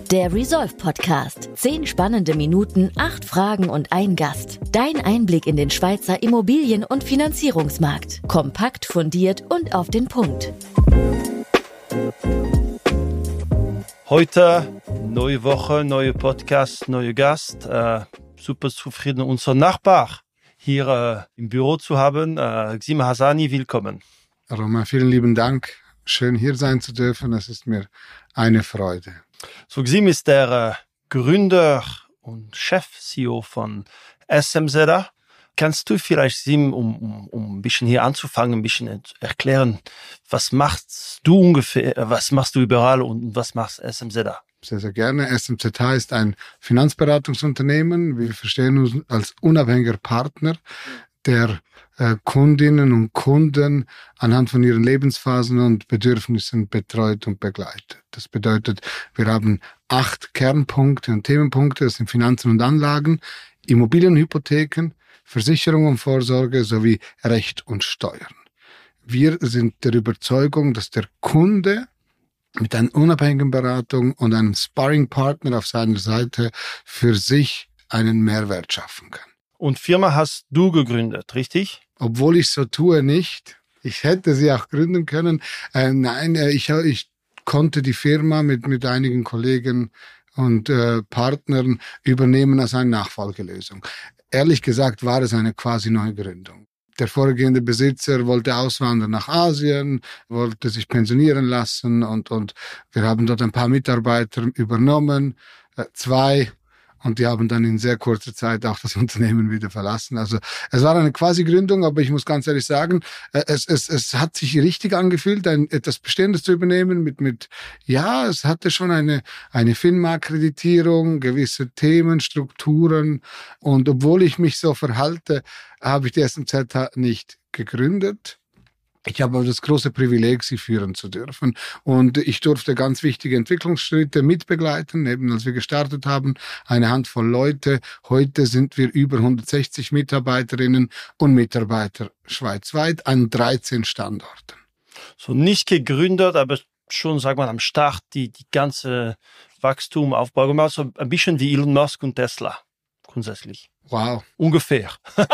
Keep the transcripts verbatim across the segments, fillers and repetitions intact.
Der Resolve Podcast. Zehn spannende Minuten, acht Fragen und ein Gast. Dein Einblick in den Schweizer Immobilien- und Finanzierungsmarkt. Kompakt, fundiert und auf den Punkt. Heute neue Woche, neue Podcast, neuer Gast. Äh, super zufrieden, unser Nachbar hier äh, im Büro zu haben. Äh, Xim Hassani, willkommen. Roman, vielen lieben Dank. Schön hier sein zu dürfen. Es ist mir eine Freude. So, Xim ist der äh, Gründer und Chef-C E O von S M Z A. Kannst du vielleicht, Xim, um, um, um ein bisschen hier anzufangen, ein bisschen erklären, was machst du ungefähr, was machst du überall und was macht S M Z A? Sehr, sehr gerne. S M Z A ist ein Finanzberatungsunternehmen. Wir verstehen uns als unabhängiger Partner, der äh, Kundinnen und Kunden anhand von ihren Lebensphasen und Bedürfnissen betreut und begleitet. Das bedeutet, wir haben acht Kernpunkte und Themenpunkte. Das sind Finanzen und Anlagen, Immobilienhypotheken, Versicherung und Vorsorge sowie Recht und Steuern. Wir sind der Überzeugung, dass der Kunde mit einer unabhängigen Beratung und einem Sparringpartner auf seiner Seite für sich einen Mehrwert schaffen kann. Und Firma hast du gegründet, richtig? Obwohl ich so tue, nicht. Ich hätte sie auch gründen können. Äh, nein, äh, ich, ich konnte die Firma mit, mit einigen Kollegen und äh, Partnern übernehmen als eine Nachfolgelösung. Ehrlich gesagt war es eine quasi Neugründung. Der vorhergehende Besitzer wollte auswandern nach Asien, wollte sich pensionieren lassen und, und wir haben dort ein paar Mitarbeiter übernommen, äh, zwei. Und die haben dann in sehr kurzer Zeit auch das Unternehmen wieder verlassen. Also es war eine Quasi-Gründung, aber ich muss ganz ehrlich sagen, es, es, es hat sich richtig angefühlt, ein, etwas Bestehendes zu übernehmen mit, mit, ja, es hatte schon eine, eine FINMA-Akkreditierung, gewisse Themen, Strukturen. Und obwohl ich mich so verhalte, habe ich die S M Z A nicht gegründet. Ich habe aber das große Privileg, sie führen zu dürfen. Und ich durfte ganz wichtige Entwicklungsschritte mitbegleiten, eben als wir gestartet haben, eine Handvoll Leute. Heute sind wir über hundertsechzig Mitarbeiterinnen und Mitarbeiter schweizweit an dreizehn Standorten. So nicht gegründet, aber schon, sag mal, am Start die, die ganze Wachstum, Aufbau gemacht. So ein bisschen wie Elon Musk und Tesla, grundsätzlich. Wow. Ungefähr.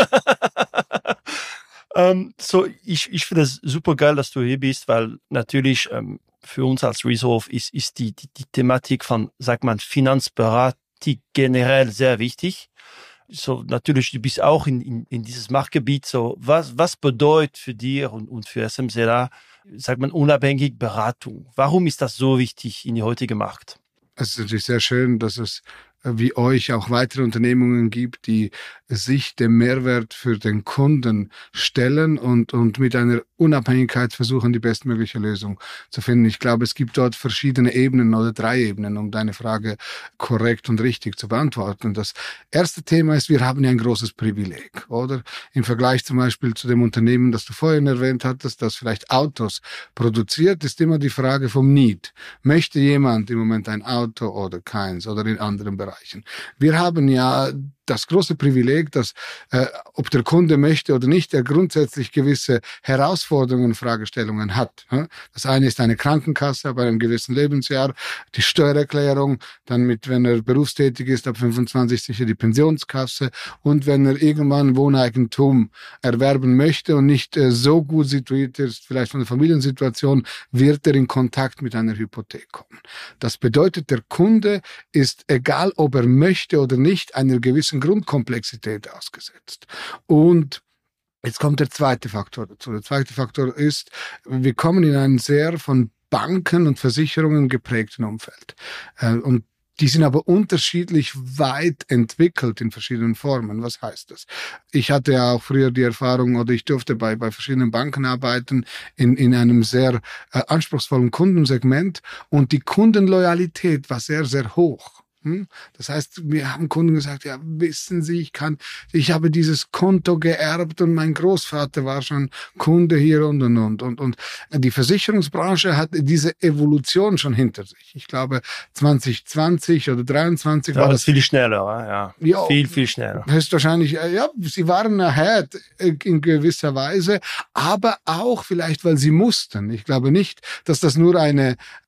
Um, so, ich, ich finde es super geil, dass du hier bist, weil natürlich ähm, für uns als Resolve ist, ist die, die, die Thematik von, sagt man, Finanzberatung generell sehr wichtig. So, natürlich, du bist auch in, in, in dieses Marktgebiet. So, was, was bedeutet für dich und, und für S M Z A, sagt man, unabhängig Beratung? Warum ist das so wichtig in die heutige Markt? Es ist natürlich sehr schön, dass es wie euch auch weitere Unternehmungen gibt, die sich dem Mehrwert für den Kunden stellen und, und mit einer Unabhängigkeit versuchen, die bestmögliche Lösung zu finden. Ich glaube, es gibt dort verschiedene Ebenen oder drei Ebenen, um deine Frage korrekt und richtig zu beantworten. Das erste Thema ist, wir haben ja ein großes Privileg, oder? Im Vergleich zum Beispiel zu dem Unternehmen, das du vorhin erwähnt hattest, das vielleicht Autos produziert, ist immer die Frage vom Need. Möchte jemand im Moment ein Auto oder keins oder in anderen Bereichen? Wir haben ja das große Privileg, dass äh, ob der Kunde möchte oder nicht, er grundsätzlich gewisse Herausforderungen, Fragestellungen hat. Das eine ist eine Krankenkasse bei einem gewissen Lebensjahr, die Steuererklärung, dann mit, wenn er berufstätig ist, ab fünfundzwanzig sicher die Pensionskasse und wenn er irgendwann Wohneigentum erwerben möchte und nicht äh, so gut situiert ist, vielleicht von der Familiensituation, wird er in Kontakt mit einer Hypothek kommen. Das bedeutet, der Kunde ist, egal ob er möchte oder nicht, einer gewissen Grundkomplexität ausgesetzt. Und jetzt kommt der zweite Faktor dazu. Der zweite Faktor ist, wir kommen in einen sehr von Banken und Versicherungen geprägten Umfeld. Und die sind aber unterschiedlich weit entwickelt in verschiedenen Formen. Was heißt das? Ich hatte ja auch früher die Erfahrung, oder ich durfte bei, bei verschiedenen Banken arbeiten, in, in einem sehr äh, anspruchsvollen Kundensegment. Und die Kundenloyalität war sehr, sehr hoch. Das heißt, wir haben Kunden gesagt, ja, wissen Sie, ich kann, ich habe dieses Konto geerbt und mein Großvater war schon Kunde hier und, und, und, und, und. Die Versicherungsbranche hat diese Evolution schon hinter sich. Ich glaube, zwanzig zwanzig oder dreiundzwanzig ja, war das viel schneller, ja. ja. Viel, viel schneller. Höchstwahrscheinlich, ja, sie waren ahead in gewisser Weise, aber auch vielleicht, weil sie mussten. Ich glaube nicht, dass das nur eine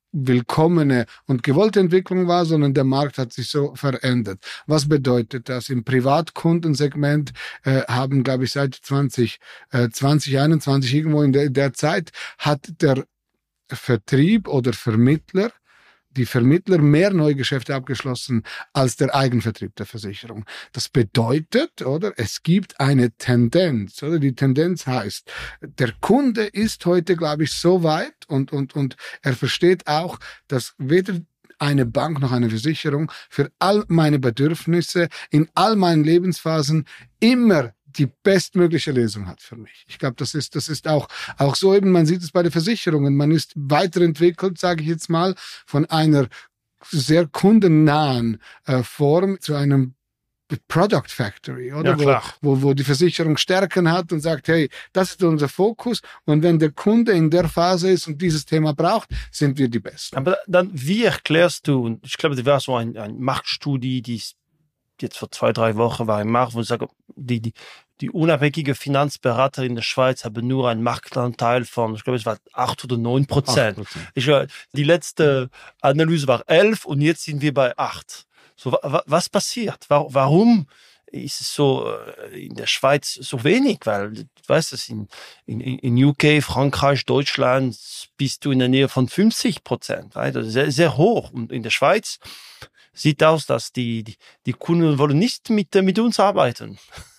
willkommene und gewollte Entwicklung war, sondern der Markt hat sich so verändert. Was bedeutet das? Im Privatkundensegment äh, haben, glaube ich, seit zwanzig einundzwanzig irgendwo in der, der Zeit hat der Vertrieb oder Vermittler die Vermittler mehr Neugeschäfte abgeschlossen als der Eigenvertrieb der Versicherung. Das bedeutet, oder, es gibt eine Tendenz, oder? Die Tendenz heißt, der Kunde ist heute, glaube ich, so weit und, und, und er versteht auch, dass weder eine Bank noch eine Versicherung für all meine Bedürfnisse in all meinen Lebensphasen immer die bestmögliche Lösung hat für mich. Ich glaube, das ist, das ist auch, auch so eben, man sieht es bei den Versicherungen. Man ist weiterentwickelt, sage ich jetzt mal, von einer sehr kundennahen äh, Form zu einem Product Factory, oder? Ja, wo, wo, wo die Versicherung Stärken hat und sagt, hey, das ist unser Fokus. Und wenn der Kunde in der Phase ist und dieses Thema braucht, sind wir die Besten. Aber dann, wie erklärst du, und ich glaube, das war so ein, ein Marktstudie, die jetzt vor zwei, drei Wochen war im Markt, wo ich sage, die, die, die unabhängige Finanzberater in der Schweiz haben nur einen Marktanteil von, ich glaube, es war acht oder neun Prozent. Ich, die letzte Analyse war elf und jetzt sind wir bei acht. So, was passiert? Warum ist es so in der Schweiz so wenig? Weil, du weißt es, in, in, in U K, Frankreich, Deutschland bist du in der Nähe von fünfzig Prozent. Also sehr, sehr hoch. Und in der Schweiz sieht aus, dass die, die, die Kunden wollen nicht mit, mit uns arbeiten.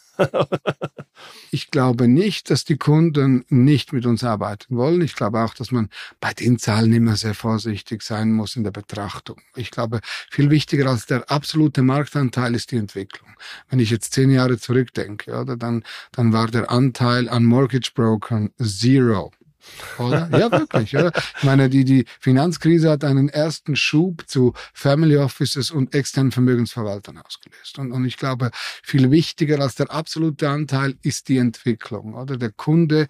Ich glaube nicht, dass die Kunden nicht mit uns arbeiten wollen. Ich glaube auch, dass man bei den Zahlen immer sehr vorsichtig sein muss in der Betrachtung. Ich glaube, viel wichtiger als der absolute Marktanteil ist die Entwicklung. Wenn ich jetzt zehn Jahre zurückdenke, oder, dann, dann war der Anteil an Mortgage Brokern zero. Oder? Ja, wirklich. Oder? Ich meine, die, die Finanzkrise hat einen ersten Schub zu Family Offices und externen Vermögensverwaltern ausgelöst. Und, und ich glaube, viel wichtiger als der absolute Anteil ist die Entwicklung. Oder? Der Kunde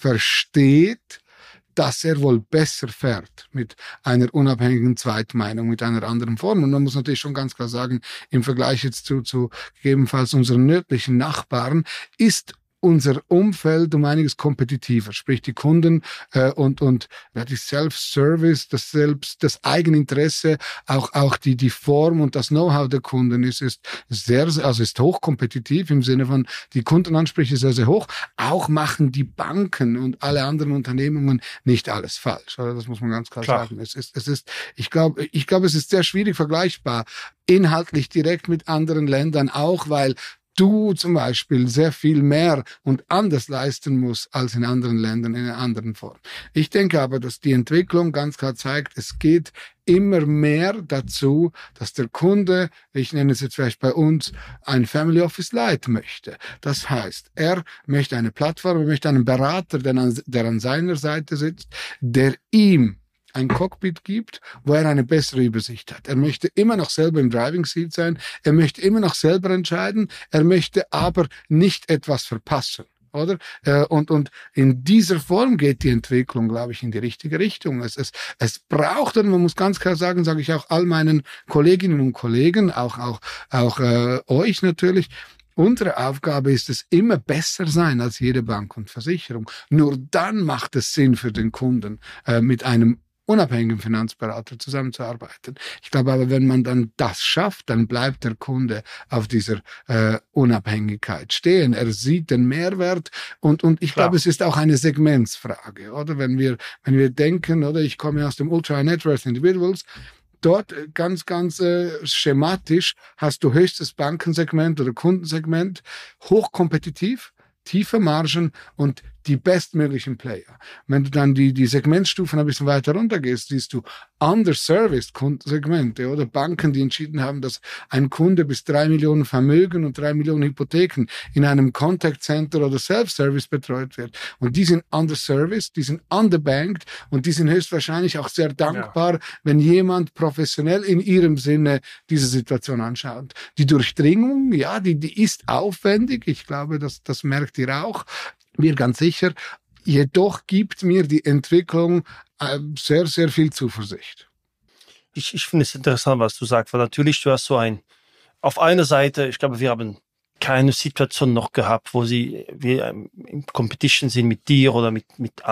versteht, dass er wohl besser fährt mit einer unabhängigen Zweitmeinung, mit einer anderen Form. Und man muss natürlich schon ganz klar sagen, im Vergleich jetzt zu, zu gegebenenfalls unseren nördlichen Nachbarn ist unser Umfeld um einiges kompetitiver, sprich die Kunden äh, und und ja, die Self-Service, das Selbst, das Eigeninteresse, auch auch die die Form und das Know-how der Kunden ist ist sehr, also ist hochkompetitiv im Sinne von die Kundenansprüche sehr sehr hoch. Auch machen die Banken und alle anderen Unternehmungen nicht alles falsch, oder? Das muss man ganz klar, klar. sagen. Es ist es ist ich glaube ich glaube es ist sehr schwierig vergleichbar inhaltlich direkt mit anderen Ländern, auch weil du zum Beispiel sehr viel mehr und anders leisten musst als in anderen Ländern in einer anderen Form. Ich denke aber, dass die Entwicklung ganz klar zeigt, es geht immer mehr dazu, dass der Kunde, ich nenne es jetzt vielleicht bei uns, ein Family Office Lite möchte. Das heißt, er möchte eine Plattform, er möchte einen Berater, der an, der an seiner Seite sitzt, der ihm ein Cockpit gibt, wo er eine bessere Übersicht hat. Er möchte immer noch selber im Driving Seat sein, er möchte immer noch selber entscheiden, er möchte aber nicht etwas verpassen, oder? Und, und in dieser Form geht die Entwicklung, glaube ich, in die richtige Richtung. Es, es, es braucht, und man muss ganz klar sagen, sage ich auch all meinen Kolleginnen und Kollegen, auch, auch, auch äh, euch natürlich, unsere Aufgabe ist es, immer besser sein als jede Bank und Versicherung. Nur dann macht es Sinn für den Kunden, äh, mit einem unabhängigen Finanzberater zusammenzuarbeiten. Ich glaube aber, wenn man dann das schafft, dann bleibt der Kunde auf dieser äh, Unabhängigkeit stehen. Er sieht den Mehrwert und und ich Klar. glaube, es ist auch eine Segmentsfrage, oder? Wenn wir wenn wir denken, oder ich komme aus dem Ultra Net Worth Individuals, dort ganz, ganz äh, schematisch hast du höchstes Bankensegment oder Kundensegment, hochkompetitiv, tiefe Margen und die bestmöglichen Player. Wenn du dann die, die Segmentstufen ein bisschen weiter runtergehst, siehst du underserviced Kundensegmente oder Banken, die entschieden haben, dass ein Kunde bis drei Millionen Vermögen und drei Millionen Hypotheken in einem Contact Center oder Self-Service betreut wird. Und die sind underserviced, die sind underbanked und die sind höchstwahrscheinlich auch sehr dankbar, ja. wenn jemand professionell in ihrem Sinne diese Situation anschaut. Die Durchdringung, ja, die, die ist aufwendig. Ich glaube, das, das merkt ihr auch. Mir ganz sicher. Jedoch gibt mir die Entwicklung äh, sehr, sehr viel Zuversicht. Ich, ich finde es interessant, was du sagst, weil natürlich du hast so ein, auf einer Seite, ich glaube, wir haben keine Situation noch gehabt, wo sie, wir in Competition sind mit dir oder mit, mit anderen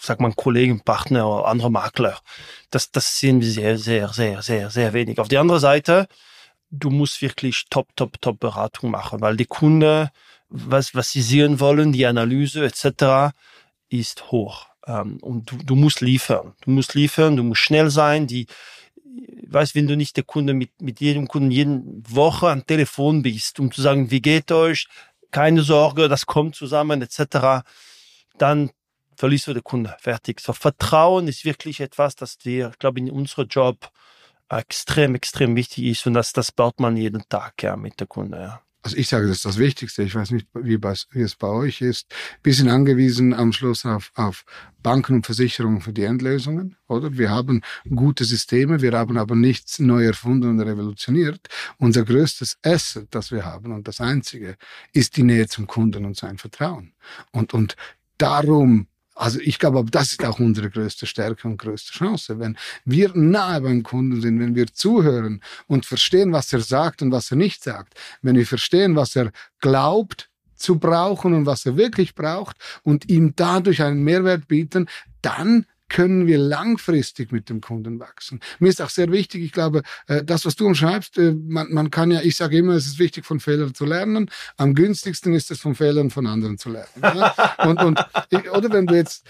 sag mal, Kollegen, Partner oder andere Makler. Das, das sehen wir sehr, sehr, sehr, sehr, sehr wenig. Auf der anderen Seite, du musst wirklich top, top, top Beratung machen, weil die Kunden, was, was sie sehen wollen, die Analyse et cetera ist hoch. Und du, du musst liefern. Du musst liefern, du musst schnell sein. Die, weißt, wenn du nicht der Kunde mit, mit jedem Kunden jede Woche am Telefon bist, um zu sagen, wie geht euch? Keine Sorge, das kommt zusammen, et cetera, dann verlierst du den Kunde. Fertig. So, Vertrauen ist wirklich etwas, das wir, ich glaube, in unserem Job extrem, extrem wichtig ist, und das, das baut man jeden Tag, ja, mit der Kunde, ja. Also ich sage, das ist das Wichtigste. Ich weiß nicht, wie, bei, wie es bei euch ist. Wir sind angewiesen am Schluss auf, auf Banken und Versicherungen für die Endlösungen, oder? Wir haben gute Systeme, wir haben aber nichts neu erfunden und revolutioniert. Unser größtes Asset, das wir haben, und das einzige, ist die Nähe zum Kunden und sein Vertrauen. Und, und darum, also ich glaube, das ist auch unsere größte Stärke und größte Chance. Wenn wir nahe beim Kunden sind, wenn wir zuhören und verstehen, was er sagt und was er nicht sagt, wenn wir verstehen, was er glaubt zu brauchen und was er wirklich braucht und ihm dadurch einen Mehrwert bieten, dann können wir langfristig mit dem Kunden wachsen. Mir ist auch sehr wichtig, ich glaube, das, was du umschreibst, man, man kann ja, ich sage immer, es ist wichtig, von Fehlern zu lernen. Am günstigsten ist es, von Fehlern von anderen zu lernen. Ja? Und, und, oder wenn du jetzt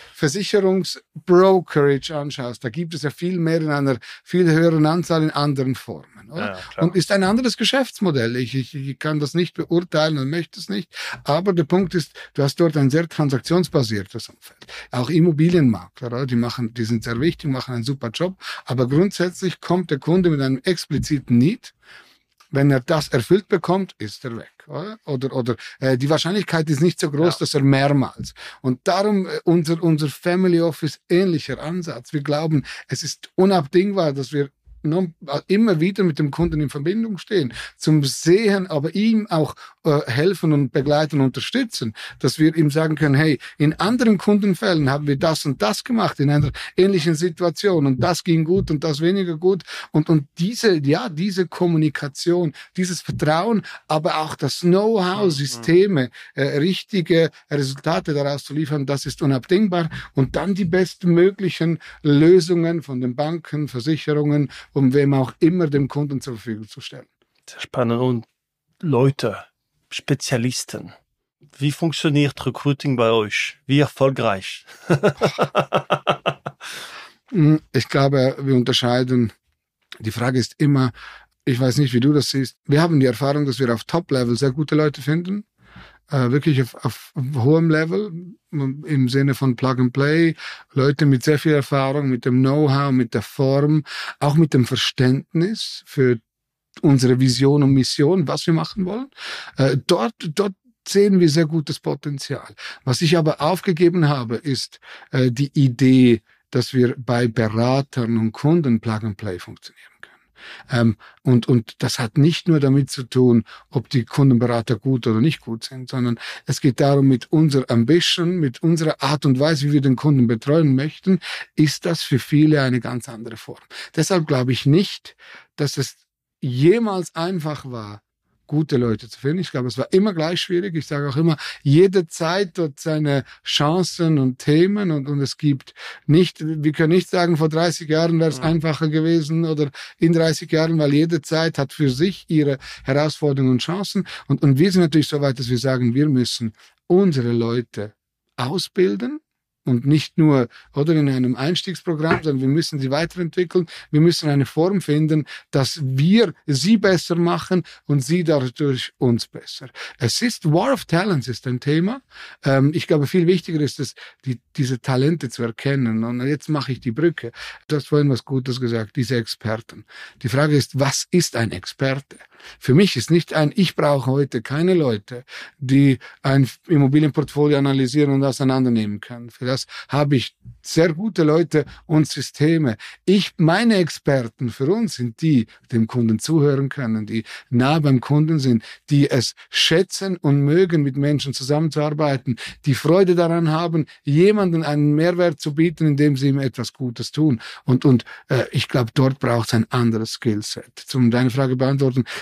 Versicherungsbrokerage anschaust, da gibt es ja viel mehr in einer viel höheren Anzahl in anderen Formen. Oder? Ja, und ist ein anderes Geschäftsmodell. Ich, ich, ich kann das nicht beurteilen und möchte es nicht. Aber der Punkt ist, du hast dort ein sehr transaktionsbasiertes Umfeld. Auch Immobilienmakler, oder? Die machen Die sind sehr wichtig, machen einen super Job, aber grundsätzlich kommt der Kunde mit einem expliziten Need. Wenn er das erfüllt bekommt, ist er weg. Oder, oder, oder äh, die Wahrscheinlichkeit ist nicht so groß, ja, dass er mehrmals. Und darum äh, unser, unser Family Office ähnlicher Ansatz. Wir glauben, es ist unabdingbar, dass wir immer wieder mit dem Kunden in Verbindung stehen, zum Sehen, aber ihm auch äh, helfen und begleiten und unterstützen, dass wir ihm sagen können, hey, in anderen Kundenfällen haben wir das und das gemacht, in einer ähnlichen Situation, und das ging gut und das weniger gut, und und diese, ja, diese Kommunikation, dieses Vertrauen, aber auch das Know-how, Systeme, äh, richtige Resultate daraus zu liefern, das ist unabdingbar, und dann die bestmöglichen Lösungen von den Banken, Versicherungen, um wem auch immer dem Kunden zur Verfügung zu stellen. Sehr spannend. Und Leute, Spezialisten, wie funktioniert Recruiting bei euch? Wie erfolgreich? Ich glaube, wir unterscheiden. Die Frage ist immer, ich weiß nicht, wie du das siehst. Wir haben die Erfahrung, dass wir auf Top-Level sehr gute Leute finden. Äh, wirklich auf, auf hohem Level, im Sinne von Plug and Play, Leute mit sehr viel Erfahrung, mit dem Know-how, mit der Form, auch mit dem Verständnis für unsere Vision und Mission, was wir machen wollen. Äh, dort, dort sehen wir sehr gutes Potenzial. Was ich aber aufgegeben habe, ist äh, die Idee, dass wir bei Beratern und Kunden Plug and Play funktionieren können. Ähm, und, und das hat nicht nur damit zu tun, ob die Kundenberater gut oder nicht gut sind, sondern es geht darum, mit unserer Ambition, mit unserer Art und Weise, wie wir den Kunden betreuen möchten, ist das für viele eine ganz andere Form. Deshalb glaube ich nicht, dass es jemals einfach war, gute Leute zu finden. Ich glaube, es war immer gleich schwierig. Ich sage auch immer, jede Zeit hat seine Chancen und Themen, und, und es gibt nicht, wir können nicht sagen, vor dreißig Jahren wäre es ja. einfacher gewesen oder in dreißig Jahren, weil jede Zeit hat für sich ihre Herausforderungen und Chancen. Und, und wir sind natürlich so weit, dass wir sagen, wir müssen unsere Leute ausbilden. Und nicht nur, oder in einem Einstiegsprogramm, sondern wir müssen sie weiterentwickeln. Wir müssen eine Form finden, dass wir sie besser machen und sie dadurch uns besser. Es ist, War of Talents ist ein Thema. Ähm, ich glaube, viel wichtiger ist es, die, diese Talente zu erkennen. Und jetzt mache ich die Brücke. Du hast vorhin was Gutes gesagt, diese Experten. Die Frage ist, was ist ein Experte? Für mich ist nicht ein, ich brauche heute keine Leute, die ein Immobilienportfolio analysieren und auseinandernehmen können. Für das habe ich sehr gute Leute und Systeme. Ich, meine Experten für uns sind die, die dem Kunden zuhören können, die nah beim Kunden sind, die es schätzen und mögen, mit Menschen zusammenzuarbeiten, die Freude daran haben, jemandem einen Mehrwert zu bieten, indem sie ihm etwas Gutes tun. Und, und äh, ich glaube, dort braucht es ein anderes Skillset. Um deine Frage beantworten,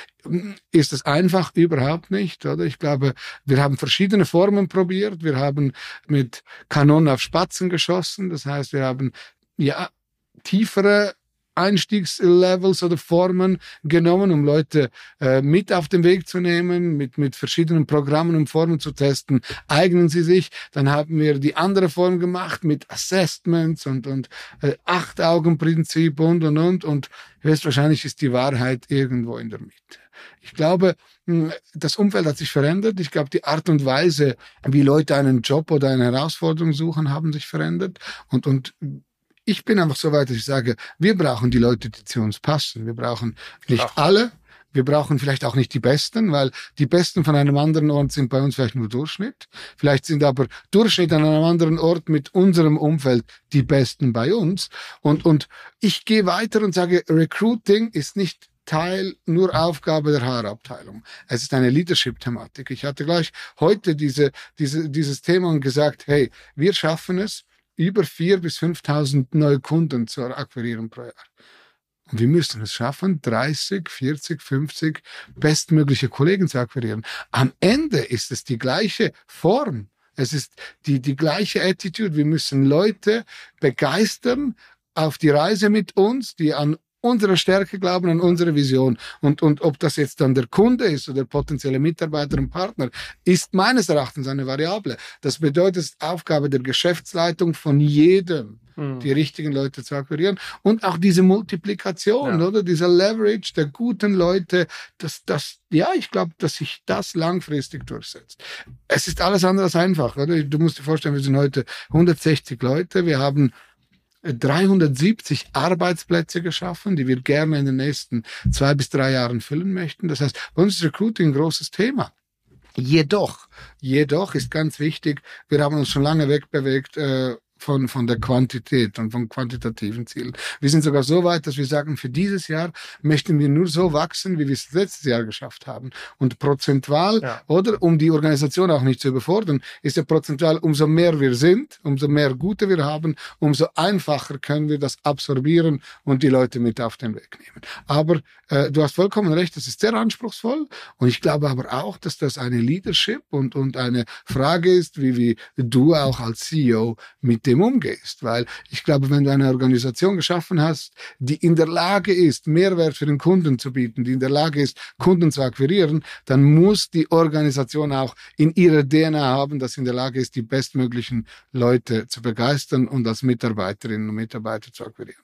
ist es einfach? Überhaupt nicht, oder? Ich glaube, wir haben verschiedene Formen probiert. Wir haben mit Kanonen auf Spatzen geschossen. Das heißt, wir haben, ja, tiefere Einstiegslevels oder Formen genommen, um Leute äh, mit auf den Weg zu nehmen, mit, mit verschiedenen Programmen und Formen zu testen. Eignen sie sich? Dann haben wir die andere Form gemacht mit Assessments und, und äh, Acht-Augen-Prinzip und, und, und. Und höchstwahrscheinlich ist die Wahrheit irgendwo in der Mitte. Ich glaube, das Umfeld hat sich verändert. Ich glaube, die Art und Weise, wie Leute einen Job oder eine Herausforderung suchen, haben sich verändert. Und, und ich bin einfach so weit, dass ich sage, wir brauchen die Leute, die zu uns passen. Wir brauchen nicht Ach. alle. Wir brauchen vielleicht auch nicht die Besten, weil die Besten von einem anderen Ort sind bei uns vielleicht nur Durchschnitt. Vielleicht sind aber Durchschnitt an einem anderen Ort mit unserem Umfeld die Besten bei uns. Und, und ich gehe weiter und sage, Recruiting ist nicht Teil, nur Aufgabe der H R-Abteilung. Es ist eine Leadership-Thematik. Ich hatte gleich heute diese, diese, dieses Thema und gesagt, hey, wir schaffen es, über viertausend bis fünftausend neue Kunden zu akquirieren pro Jahr. Und wir müssen es schaffen, dreißig, vierzig, fünfzig bestmögliche Kollegen zu akquirieren. Am Ende ist es die gleiche Form. Es ist die, die gleiche Attitude. Wir müssen Leute begeistern auf die Reise mit uns, die an unsere Stärke glauben, an unsere Vision. Und, und ob das jetzt dann der Kunde ist oder der potenzielle Mitarbeiter und Partner, ist meines Erachtens eine Variable. Das bedeutet, es ist Aufgabe der Geschäftsleitung von jedem, hm. die richtigen Leute zu akquirieren. Und auch diese Multiplikation, ja. oder? Dieser Leverage der guten Leute, das, das, ja, ich glaube, dass sich das langfristig durchsetzt. Es ist alles andere als einfach, oder? Du musst dir vorstellen, wir sind heute hundertsechzig Leute. Wir haben dreihundertsiebzig Arbeitsplätze geschaffen, die wir gerne in den nächsten zwei bis drei Jahren füllen möchten. Das heißt, bei uns ist Recruiting ein großes Thema. Jedoch, jedoch ist ganz wichtig, wir haben uns schon lange wegbewegt äh, von, von der Quantität und von quantitativen Zielen. Wir sind sogar so weit, dass wir sagen, für dieses Jahr möchten wir nur so wachsen, wie wir es letztes Jahr geschafft haben. Und prozentual, ja. oder um die Organisation auch nicht zu überfordern, ist ja prozentual, umso mehr wir sind, umso mehr Gute wir haben, umso einfacher können wir das absorbieren und die Leute mit auf den Weg nehmen. Aber äh, du hast vollkommen recht, das ist sehr anspruchsvoll. Und ich glaube aber auch, dass das eine Leadership und, und eine Frage ist, wie, wie du auch als C E O mit dem umgehst. Weil ich glaube, wenn du eine Organisation geschaffen hast, die in der Lage ist, Mehrwert für den Kunden zu bieten, die in der Lage ist, Kunden zu akquirieren, dann muss die Organisation auch in ihrer D N A haben, dass sie in der Lage ist, die bestmöglichen Leute zu begeistern und als Mitarbeiterinnen und Mitarbeiter zu akquirieren.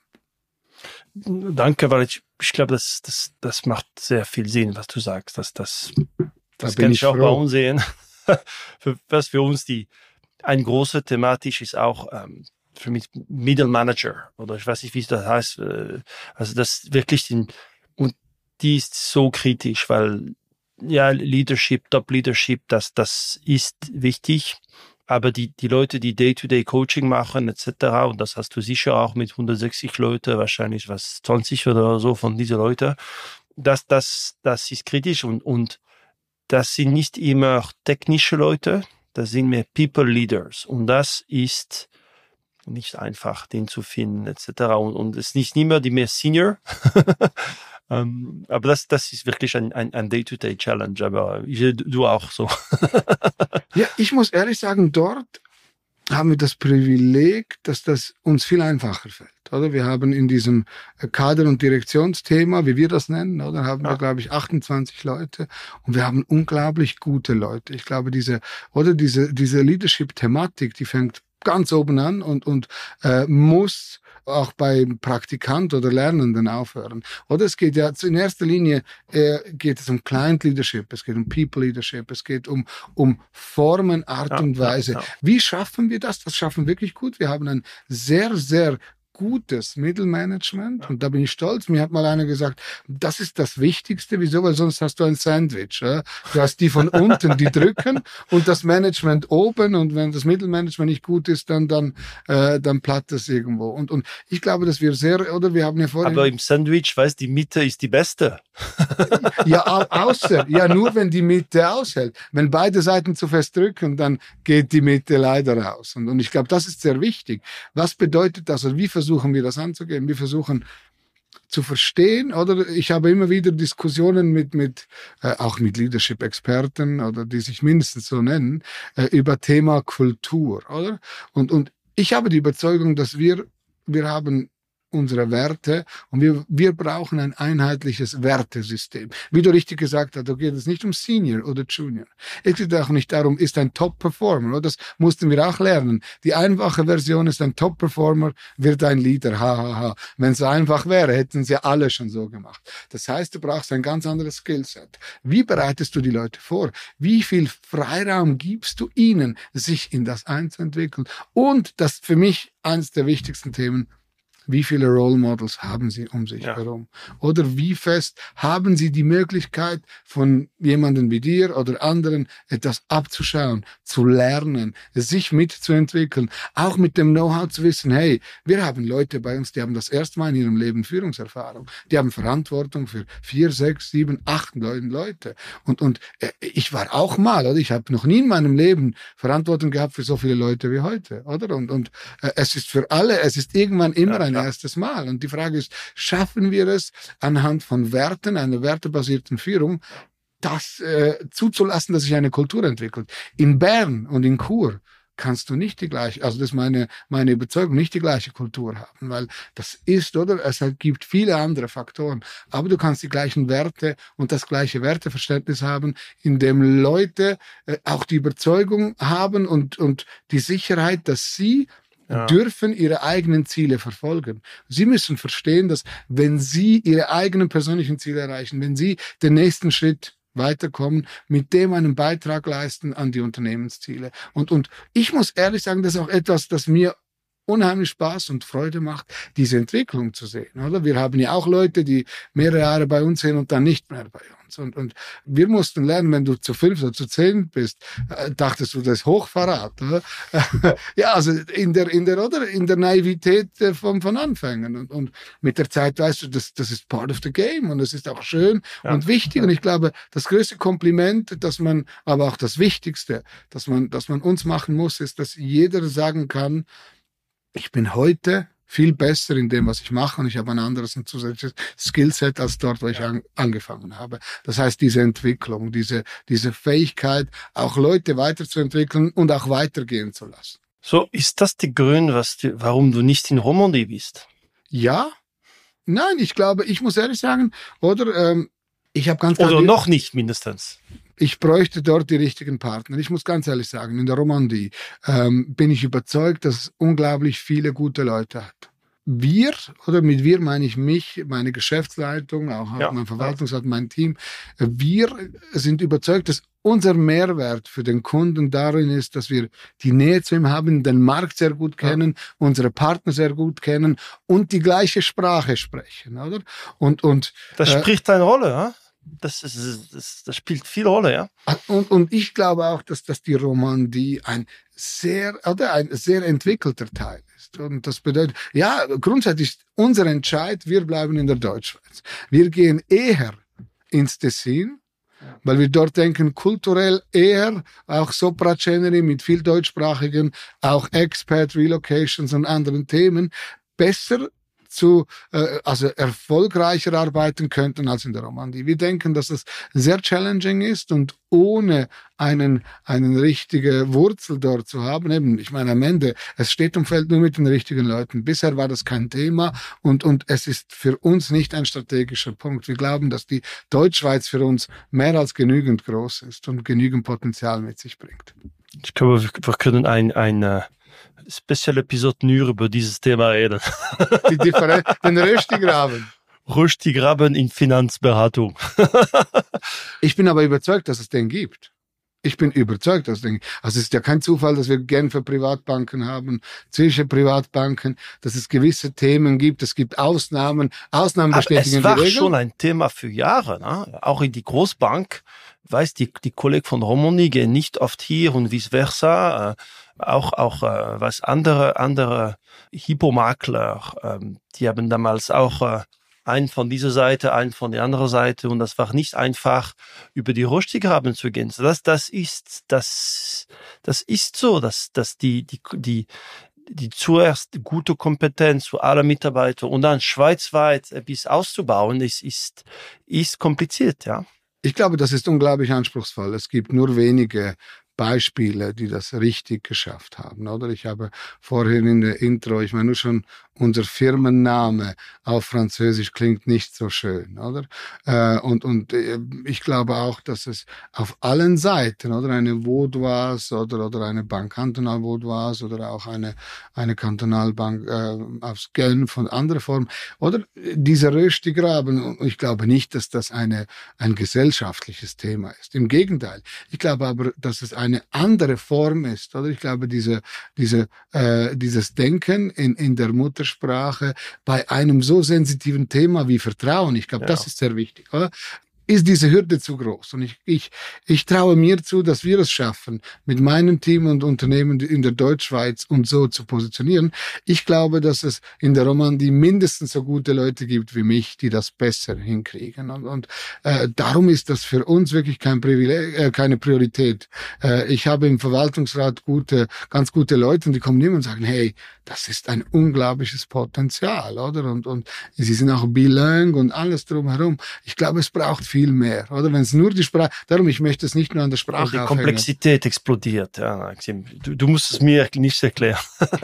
Danke, weil ich, ich glaube, das, das, das macht sehr viel Sinn, was du sagst. Das, das, das da kann ich ich auch froh. bei uns sehen. für, was für uns die ein großer Thematisch ist auch ähm, für mich Middle Manager oder ich weiß nicht, wie es das heißt. Äh, also das wirklich den, und die ist so kritisch, weil ja Leadership, Top Leadership, das das ist wichtig. Aber die die Leute, die Day-to-Day-Coaching machen et cetera und das hast du sicher auch mit hundertsechzig Leute, wahrscheinlich was zwanzig oder so von diesen Leuten. Das das das ist kritisch und und das sind nicht immer technische Leute. Das sind mehr People Leaders und das ist nicht einfach, den zu finden et cetera. Und, und es ist nicht immer die mehr Senior, um, aber das das ist wirklich ein ein, ein Day-to-Day-Challenge. Aber ich, du auch so. Ja, ich muss ehrlich sagen, dort haben wir das Privileg, dass das uns viel einfacher fällt. Oder wir haben in diesem Kader- und Direktionsthema, wie wir das nennen, oder haben ja. wir, glaube ich, achtundzwanzig Leute und wir haben unglaublich gute Leute. Ich glaube, diese oder diese diese Leadership-Thematik, die fängt ganz oben an und und äh, muss auch beim Praktikant oder Lernenden aufhören. Oder es geht ja in erster Linie äh, geht es um Client Leadership, es geht um People Leadership, es geht um um Formen, Art ja, und Weise. Ja, ja. Wie schaffen wir das? Das schaffen wir wirklich gut. Wir haben ein sehr, sehr gutes Mittelmanagement ja. und da bin ich stolz. Mir hat mal einer gesagt, das ist das Wichtigste. Wieso? Weil sonst hast du ein Sandwich. Ja? Du hast die von unten, die drücken und das Management oben und wenn das Mittelmanagement nicht gut ist, dann dann äh, dann platt es irgendwo. Und und ich glaube, dass wir sehr, oder wir haben ja vorhin... Aber im Sandwich, weißt die Mitte ist die beste. Ja, außer, ja, nur wenn die Mitte aushält. Wenn beide Seiten zu fest drücken, dann geht die Mitte leider raus. Und, und ich glaube, das ist sehr wichtig. Was bedeutet das? Also wie versuchen wir das anzugehen? Wir versuchen zu verstehen, oder ich habe immer wieder Diskussionen mit, mit äh, auch mit Leadership-Experten, oder die sich mindestens so nennen, äh, über Thema Kultur, oder? Und, und ich habe die Überzeugung, dass wir, wir haben unsere Werte und wir, wir brauchen ein einheitliches Wertesystem. Wie du richtig gesagt hast, da geht es nicht um Senior oder Junior. Es geht auch nicht darum, ist ein Top-Performer. Das mussten wir auch lernen. Die einfache Version ist ein Top-Performer, wird ein Leader. Ha, ha, ha. Wenn es so einfach wäre, hätten sie alle schon so gemacht. Das heißt, du brauchst ein ganz anderes Skillset. Wie bereitest du die Leute vor? Wie viel Freiraum gibst du ihnen, sich in das einzuentwickeln? Und das für mich eines der wichtigsten Themen: Wie viele Role Models haben Sie um sich ja. herum? Oder wie fest haben Sie die Möglichkeit, von jemandem wie dir oder anderen etwas abzuschauen, zu lernen, sich mitzuentwickeln, auch mit dem Know-how zu wissen, hey, wir haben Leute bei uns, die haben das erste Mal in ihrem Leben Führungserfahrung. Die haben Verantwortung für vier, sechs, sieben, acht, neun Leute. Und, und äh, ich war auch mal, oder? Ich habe noch nie in meinem Leben Verantwortung gehabt für so viele Leute wie heute, oder? Und, und äh, es ist für alle, es ist irgendwann immer ja. ein erstes Mal. Und die Frage ist, schaffen wir es anhand von Werten, einer wertebasierten Führung, das äh, zuzulassen, dass sich eine Kultur entwickelt? In Bern und in Chur kannst du nicht die gleiche, also das ist meine, meine Überzeugung, nicht die gleiche Kultur haben, weil das ist, oder? Es gibt viele andere Faktoren, aber du kannst die gleichen Werte und das gleiche Werteverständnis haben, in dem Leute äh, auch die Überzeugung haben und, und die Sicherheit, dass sie Ja. dürfen ihre eigenen Ziele verfolgen. Sie müssen verstehen, dass wenn sie ihre eigenen persönlichen Ziele erreichen, wenn sie den nächsten Schritt weiterkommen, mit dem einen Beitrag leisten an die Unternehmensziele. Und, und ich muss ehrlich sagen, das ist auch etwas, das mir unheimlich Spaß und Freude macht, diese Entwicklung zu sehen, oder? Wir haben ja auch Leute, die mehrere Jahre bei uns sind und dann nicht mehr bei uns. Und, und wir mussten lernen, wenn du zu fünf oder zu zehn bist, äh, dachtest du, das ist Hochverrat, oder? ja, also in der, in der, oder? In der Naivität äh, von, von Anfängen. Und, und mit der Zeit weißt du, das, das ist part of the game und das ist auch schön ja. und wichtig. Und ich glaube, das größte Kompliment, dass man, aber auch das Wichtigste, dass man, dass man uns machen muss, ist, dass jeder sagen kann, ich bin heute viel besser in dem, was ich mache, und ich habe ein anderes, ein zusätzliches Skillset als dort, wo ich an, angefangen habe. Das heißt, diese Entwicklung, diese, diese Fähigkeit, auch Leute weiterzuentwickeln und auch weitergehen zu lassen. So, ist das der Grund, was du, warum du nicht in Romandie bist? Ja. Nein, ich glaube, ich muss ehrlich sagen, oder, ähm, ich habe ganz... Oder noch nicht mindestens. Ich bräuchte dort die richtigen Partner. Ich muss ganz ehrlich sagen, in der Romandie ähm, bin ich überzeugt, dass es unglaublich viele gute Leute hat. Wir, oder mit wir meine ich mich, meine Geschäftsleitung, auch ja, mein Verwaltungsrat, ja. mein Team, wir sind überzeugt, dass unser Mehrwert für den Kunden darin ist, dass wir die Nähe zu ihm haben, den Markt sehr gut kennen, ja. unsere Partner sehr gut kennen und die gleiche Sprache sprechen, oder? Und, und, das äh, spricht eine Rolle, ja? Das, ist, das, das spielt viel Rolle, ja. Und, und ich glaube auch, dass, dass die Romandie ein sehr, oder ein sehr entwickelter Teil ist. Und das bedeutet, ja, grundsätzlich ist unser Entscheid, wir bleiben in der Deutschschweiz. Wir gehen eher ins Tessin, weil wir dort denken, kulturell eher auch Sopraceneri mit viel deutschsprachigen, auch Expat, Relocations und anderen Themen besser zu, äh, also erfolgreicher arbeiten könnten als in der Romandie. Wir denken, dass es sehr challenging ist und ohne einen, einen richtige Wurzel dort zu haben, eben, ich meine, am Ende, es steht und fällt nur mit den richtigen Leuten. Bisher war das kein Thema und, und es ist für uns nicht ein strategischer Punkt. Wir glauben, dass die Deutschschweiz für uns mehr als genügend groß ist und genügend Potenzial mit sich bringt. Ich glaube, wir können ein, ein, Special Episode nur über dieses Thema reden. Die Differenz, den Röstigraben. Röstigraben in Finanzberatung. Ich bin aber überzeugt, dass es den gibt. Ich bin überzeugt, dass es den gibt. Also es ist ja kein Zufall, dass wir Genfer Privatbanken haben, Zürcher Privatbanken, dass es gewisse Themen gibt. Es gibt Ausnahmen. Ausnahmen bestätigen die Regel. Es war schon ein Thema für Jahre, ne? Auch in die Großbank. Weiß, die, die Kollegen von Romandie gehen nicht oft hier und vice versa. Äh, auch, auch, äh, was andere, andere Hypomakler, ähm, die haben damals auch, äh, einen von dieser Seite, einen von der anderen Seite, und das war nicht einfach, über die Röstigraben zu gehen. So, das, das ist, das, das ist so, dass, dass die, die, die, die zuerst gute Kompetenz für alle Mitarbeiter und dann schweizweit etwas auszubauen, ist, ist, ist kompliziert, ja. Ich glaube, das ist unglaublich anspruchsvoll. Es gibt nur wenige Beispiele, die das richtig geschafft haben, oder? Ich habe vorhin in der Intro, ich meine nur schon unser Firmenname auf Französisch klingt nicht so schön, oder? Äh, und und äh, ich glaube auch, dass es auf allen Seiten, oder eine Vaudoise oder oder eine Banque Cantonale Vaudoise oder auch eine eine Kantonalbank äh, aufs Genf und andere Formen, oder dieser Röstigraben. Ich glaube nicht, dass das eine ein gesellschaftliches Thema ist. Im Gegenteil. Ich glaube aber, dass es eine andere Form ist, oder? Ich glaube, diese diese äh, dieses Denken in in der Mutter Sprache bei einem so sensitiven Thema wie Vertrauen, ich glaube, ja. Das ist sehr wichtig, oder? Ist diese Hürde zu groß. Und ich, ich, ich traue mir zu, dass wir es schaffen, mit meinem Team und Unternehmen in der Deutschschweiz und so zu positionieren. Ich glaube, dass es in der Romandie mindestens so gute Leute gibt wie mich, die das besser hinkriegen. Und, und äh, darum ist das für uns wirklich kein Privileg, äh, keine Priorität. Äh, ich habe im Verwaltungsrat gute, ganz gute Leute und die kommen immer und sagen, hey, das ist ein unglaubliches Potenzial, oder? Und, und sie sind auch bilingue und alles drumherum. Ich glaube, es braucht viel mehr, oder? Wenn es nur die Sprache, darum, ich möchte es nicht nur an der Sprache aufhängen. Die Komplexität explodiert, ja. Du, du musst es mir nicht erklären.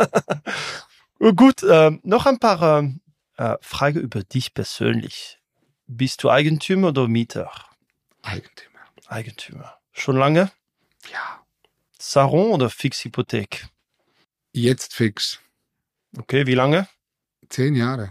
Gut, äh, noch ein paar äh, Fragen über dich persönlich. Bist du Eigentümer oder Mieter? Eigentümer. Eigentümer. Schon lange? Ja. Saron oder Fixhypothek? Jetzt fix. Okay, wie lange? Zehn Jahre.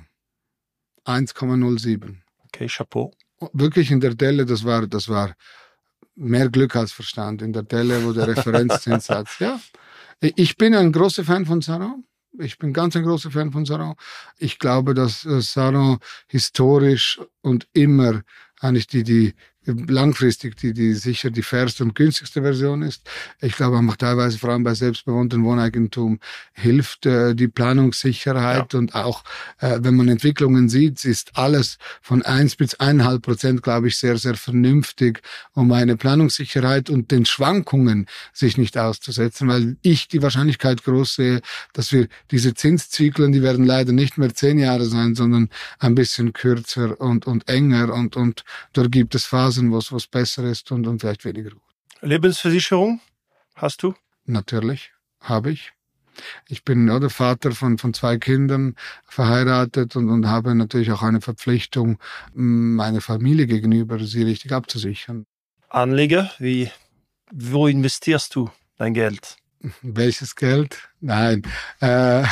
eins Komma null sieben. Okay, Chapeau. Wirklich in der Delle, das war, das war mehr Glück als Verstand. In der Delle, wo der Referenzzinssatz, ja. Ich bin ein großer Fan von Saron. Ich bin ganz ein großer Fan von Saron. Ich glaube, dass Saron historisch und immer eigentlich die, die langfristig die, die sicher die fairste und günstigste Version ist. Ich glaube auch teilweise, vor allem bei selbstbewohntem Wohneigentum, hilft äh, die Planungssicherheit, ja. Und auch, äh, wenn man Entwicklungen sieht, ist alles von eins bis eineinhalb Prozent, glaube ich, sehr, sehr vernünftig, um eine Planungssicherheit und den Schwankungen sich nicht auszusetzen, weil ich die Wahrscheinlichkeit groß sehe, dass wir diese Zinszyklen, die werden leider nicht mehr zehn Jahre sein, sondern ein bisschen kürzer und, und enger und, und dort gibt es Phasen, was was besser ist und, und vielleicht weniger gut. Lebensversicherung hast du? Natürlich, habe ich. Ich bin oder Vater von von zwei Kindern, verheiratet und, und habe natürlich auch eine Verpflichtung, meiner Familie gegenüber, sie richtig abzusichern. Anleger, wie, wo investierst du dein Geld? Welches Geld? Nein. Äh,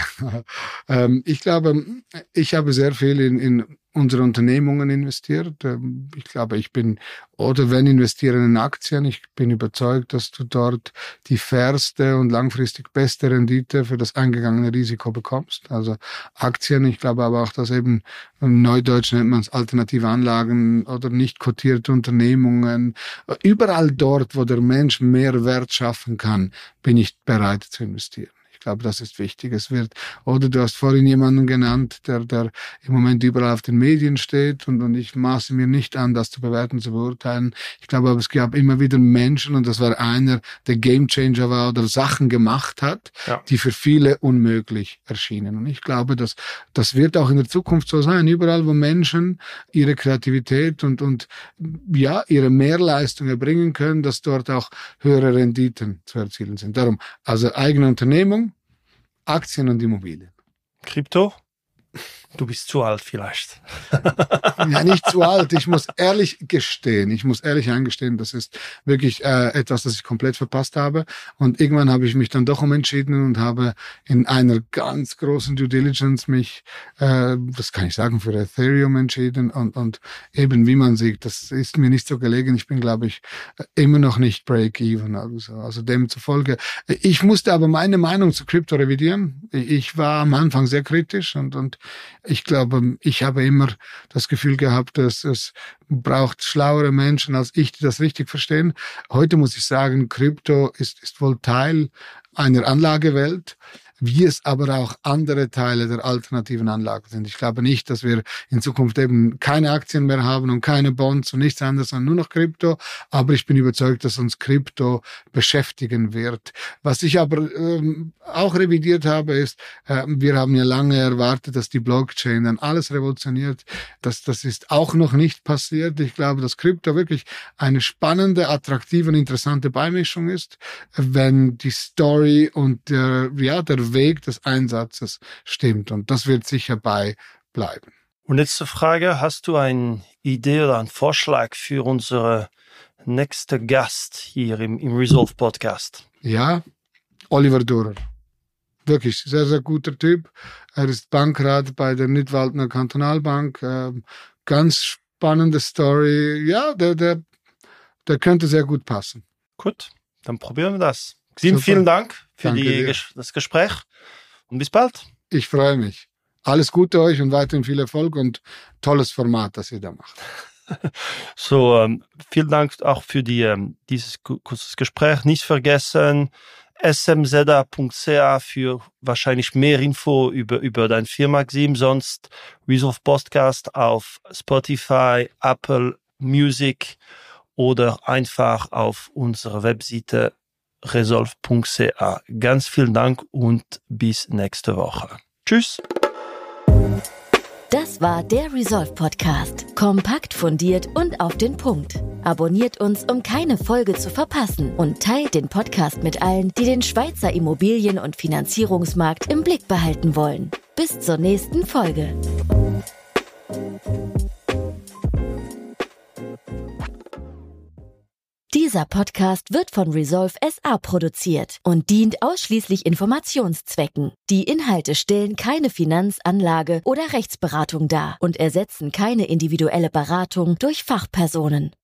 äh, ich glaube, ich habe sehr viel in, in unsere Unternehmungen investiert. Ich glaube, ich bin, oder wenn investieren in Aktien, ich bin überzeugt, dass du dort die fairste und langfristig beste Rendite für das eingegangene Risiko bekommst. Also Aktien, ich glaube aber auch, dass eben im Neudeutsch nennt man es alternative Anlagen oder nicht kotierte Unternehmungen. Überall dort, wo der Mensch mehr Wert schaffen kann, bin ich bereit zu investieren. Ich glaube, das ist wichtig. Es wird, oder du hast vorhin jemanden genannt, der, der im Moment überall auf den Medien steht und, und ich maße mir nicht an, das zu bewerten, zu beurteilen. Ich glaube aber, es gab immer wieder Menschen und das war einer, der Gamechanger war oder Sachen gemacht hat, ja, die für viele unmöglich erschienen. Und ich glaube, dass das wird auch in der Zukunft so sein. Überall, wo Menschen ihre Kreativität und, und ja, ihre Mehrleistung erbringen können, dass dort auch höhere Renditen zu erzielen sind. Darum, also eigene Unternehmung, Aktien und Immobilien. Krypto? Du bist zu alt vielleicht. Ja, nicht zu alt. Ich muss ehrlich gestehen, ich muss ehrlich eingestehen, das ist wirklich äh, etwas, das ich komplett verpasst habe. Und irgendwann habe ich mich dann doch umentschieden und habe in einer ganz großen Due Diligence mich, äh, das kann ich sagen, für Ethereum entschieden. Und, und eben, wie man sieht, das ist mir nicht so gelegen. Ich bin, glaube ich, immer noch nicht break-even. Also, also demzufolge. Ich musste aber meine Meinung zu Krypto revidieren. Ich war am Anfang sehr kritisch und, und ich glaube, ich habe immer das Gefühl gehabt, dass es braucht schlauere Menschen als ich, die das richtig verstehen. Heute muss ich sagen, Krypto ist, ist wohl Teil einer Anlagewelt. wie es aber auch andere Teile der alternativen Anlagen sind. Ich glaube nicht, dass wir in Zukunft eben keine Aktien mehr haben und keine Bonds und nichts anderes, sondern nur noch Krypto. Aber ich bin überzeugt, dass uns Krypto beschäftigen wird. Was ich aber ähm, auch revidiert habe, ist, äh, wir haben ja lange erwartet, dass die Blockchain dann alles revolutioniert. Das, das ist auch noch nicht passiert. Ich glaube, dass Krypto wirklich eine spannende, attraktive und interessante Beimischung ist, wenn die Story und der, ja, der Weg des Einsatzes stimmt. Und das wird sicher bei bleiben. Und letzte Frage, hast du eine Idee oder einen Vorschlag für unsere nächste Gast hier im, im Resolve Podcast? Ja, Oliver Durer. Wirklich sehr, sehr guter Typ. Er ist Bankrat bei der Nidwaldner Kantonalbank. Ähm, ganz spannende Story. Ja, der, der, der könnte sehr gut passen. Gut, dann probieren wir das. Sim, vielen Dank für die, dir. das Gespräch und bis bald. Ich freue mich. Alles Gute euch und weiterhin viel Erfolg und tolles Format, das ihr da macht. So, ähm, vielen Dank auch für die, ähm, dieses kurzes Gespräch. Nicht vergessen, s m z a punkt c a für wahrscheinlich mehr Info über, über deine Firma, Sim. Sonst Resolve Podcast auf Spotify, Apple Music oder einfach auf unserer Webseite resolve punkt c a. Ganz vielen Dank und bis nächste Woche. Tschüss. Das war der Resolve Podcast. Kompakt, fundiert und auf den Punkt. Abonniert uns, um keine Folge zu verpassen und teilt den Podcast mit allen, die den Schweizer Immobilien- und Finanzierungsmarkt im Blick behalten wollen. Bis zur nächsten Folge. Dieser Podcast wird von Resolve S A produziert und dient ausschließlich Informationszwecken. Die Inhalte stellen keine Finanz-, Anlage- oder Rechtsberatung dar und ersetzen keine individuelle Beratung durch Fachpersonen.